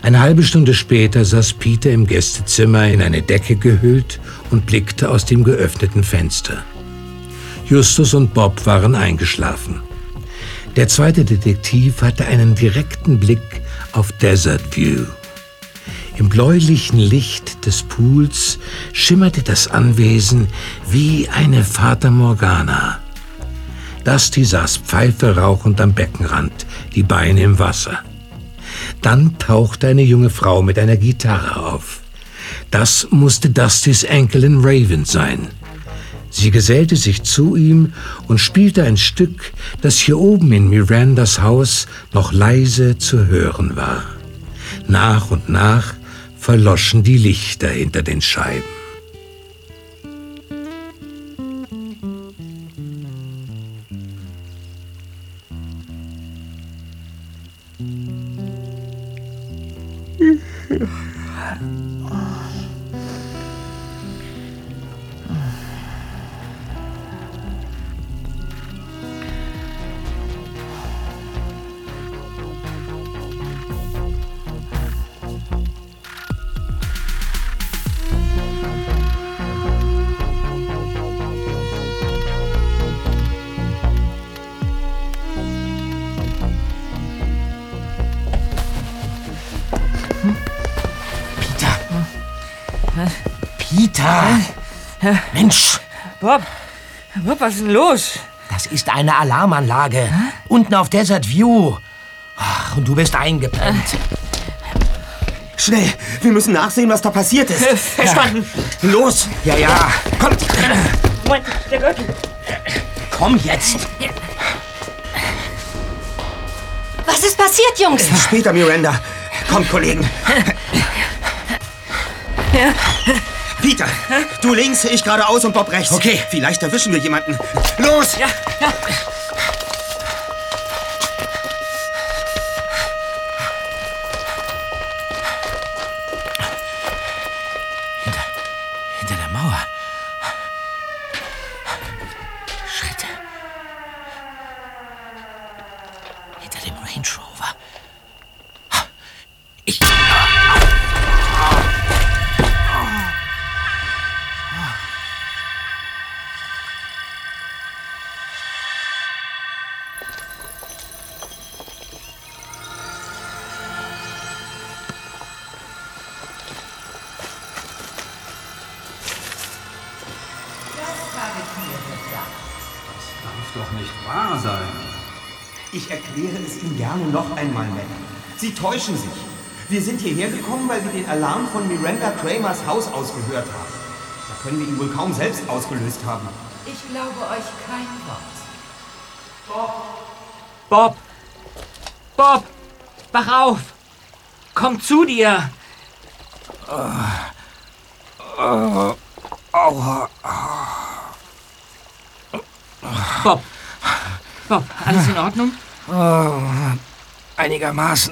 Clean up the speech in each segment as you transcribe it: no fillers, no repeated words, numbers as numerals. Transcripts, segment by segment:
Eine halbe Stunde später saß Peter im Gästezimmer in eine Decke gehüllt und blickte aus dem geöffneten Fenster. Justus und Bob waren eingeschlafen. Der zweite Detektiv hatte einen direkten Blick auf Desert View. Im bläulichen Licht des Pools schimmerte das Anwesen wie eine Fata Morgana. Dusty saß Pfeife rauchend am Beckenrand, die Beine im Wasser. Dann tauchte eine junge Frau mit einer Gitarre auf. Das musste Dustys Enkelin Raven sein. Sie gesellte sich zu ihm und spielte ein Stück, das hier oben in Mirandas Haus noch leise zu hören war. Nach und nach verloschen die Lichter hinter den Scheiben. Peter! Mensch! Bob, was ist denn los? Das ist eine Alarmanlage. Unten auf Desert View. Ach, und du bist eingebrannt. Schnell, wir müssen nachsehen, was da passiert ist. Verstanden. Ja. Los! Ja. Kommt! Moment, der Gürtel. Komm jetzt! Was ist passiert, Jungs? Später, Miranda. Kommt, Kollegen. Ja. Peter, du links, ich geradeaus und Bob rechts. Okay. Vielleicht erwischen wir jemanden. Los! Ja. Hinter der Mauer. Schritte. Hinter dem Range Rover. Ich... Doch nicht wahr sein. Ich erkläre es Ihnen gerne noch einmal, Mac. Sie täuschen sich. Wir sind hierher gekommen, weil wir den Alarm von Miranda Kramers Haus aus gehört haben. Da können wir ihn wohl kaum selbst ausgelöst haben. Ich glaube euch kein Wort. Bob, wach auf. Komm zu dir. Bob, alles in Ordnung? Einigermaßen.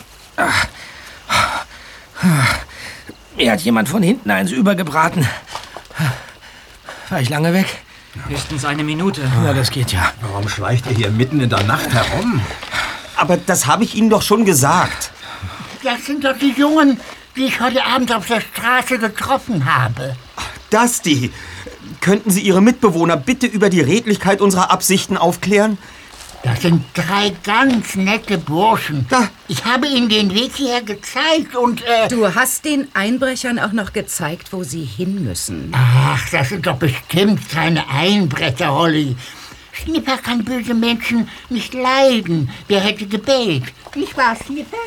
Mir hat jemand von hinten eins übergebraten. War ich lange weg? Höchstens eine Minute. Na, das geht ja. Warum schleicht ihr hier mitten in der Nacht herum? Aber das habe ich Ihnen doch schon gesagt. Das sind doch die Jungen, die ich heute Abend auf der Straße getroffen habe. Dusty, könnten Sie Ihre Mitbewohner bitte über die Redlichkeit unserer Absichten aufklären? Das sind 3 ganz nette Burschen. Ich habe ihnen den Weg hierher gezeigt und... Du hast den Einbrechern auch noch gezeigt, wo sie hin müssen. Ach, das sind doch bestimmt keine Einbrecher, Holly. Sniffer kann böse Menschen nicht leiden. Wer hätte gebellt? Nicht wahr, Sniffer?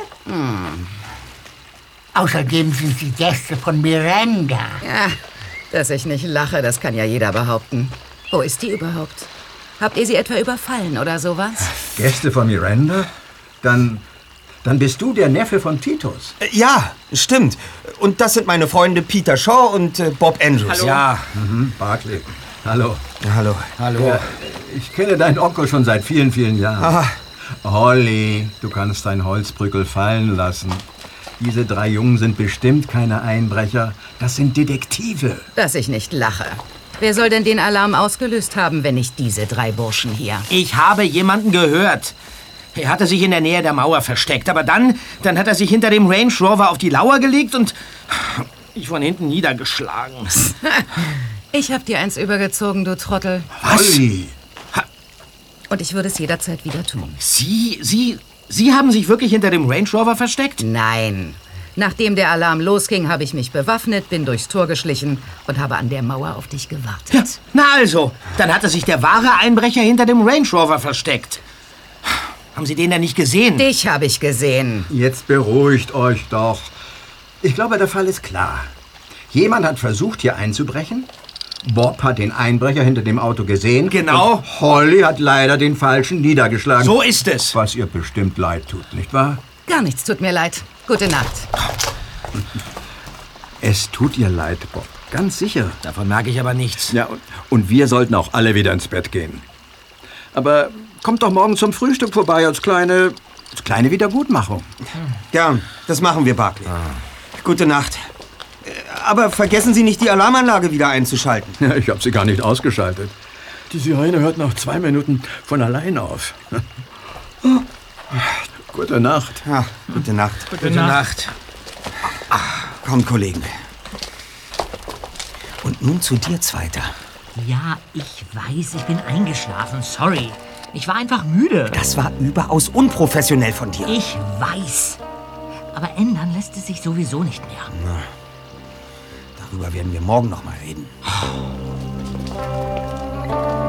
Außerdem sind sie Gäste von Miranda. Ja, dass ich nicht lache, das kann ja jeder behaupten. Wo ist die überhaupt? Habt ihr sie etwa überfallen oder sowas? Gäste von Miranda? Dann bist du der Neffe von Titus. Ja, stimmt. Und das sind meine Freunde Peter Shaw und Bob Andrews. Hallo. Ja, Barclay. Hallo. Hallo. Ja, ich kenne deinen Onkel schon seit vielen, vielen Jahren. Aha. Holly, du kannst dein Holzbrückel fallen lassen. Diese 3 Jungen sind bestimmt keine Einbrecher. Das sind Detektive. Dass ich nicht lache. Wer soll denn den Alarm ausgelöst haben, wenn nicht diese 3 Burschen hier? Ich habe jemanden gehört. Er hatte sich in der Nähe der Mauer versteckt, aber dann hat er sich hinter dem Range Rover auf die Lauer gelegt und mich von hinten niedergeschlagen. Ich hab dir eins übergezogen, du Trottel. Holly! Und ich würde es jederzeit wieder tun. Sie haben sich wirklich hinter dem Range Rover versteckt? Nein. Nachdem der Alarm losging, habe ich mich bewaffnet, bin durchs Tor geschlichen und habe an der Mauer auf dich gewartet. Ja, na also, dann hatte sich der wahre Einbrecher hinter dem Range Rover versteckt. Haben Sie den denn nicht gesehen? Dich habe ich gesehen. Jetzt beruhigt euch doch. Ich glaube, der Fall ist klar. Jemand hat versucht, hier einzubrechen. Bob hat den Einbrecher hinter dem Auto gesehen. Genau. Und Holly hat leider den Falschen niedergeschlagen. So ist es. Was ihr bestimmt leid tut, nicht wahr? Gar nichts tut mir leid. Gute Nacht. Es tut ihr leid, Bob. Ganz sicher. Davon merke ich aber nichts. Ja, und wir sollten auch alle wieder ins Bett gehen. Aber kommt doch morgen zum Frühstück vorbei als kleine Wiedergutmachung. Ja, das machen wir, Barclay. Gute Nacht. Aber vergessen Sie nicht, die Alarmanlage wieder einzuschalten. Ja, ich habe sie gar nicht ausgeschaltet. Die Sirene hört nach 2 Minuten von allein auf. Gute Nacht. Ja, gute Nacht. Gute Nacht. Kommt, Kollegen. Und nun zu dir, Zweiter. Ja, ich weiß, ich bin eingeschlafen. Sorry. Ich war einfach müde. Das war überaus unprofessionell von dir. Ich weiß. Aber ändern lässt es sich sowieso nicht mehr. Darüber werden wir morgen noch mal reden.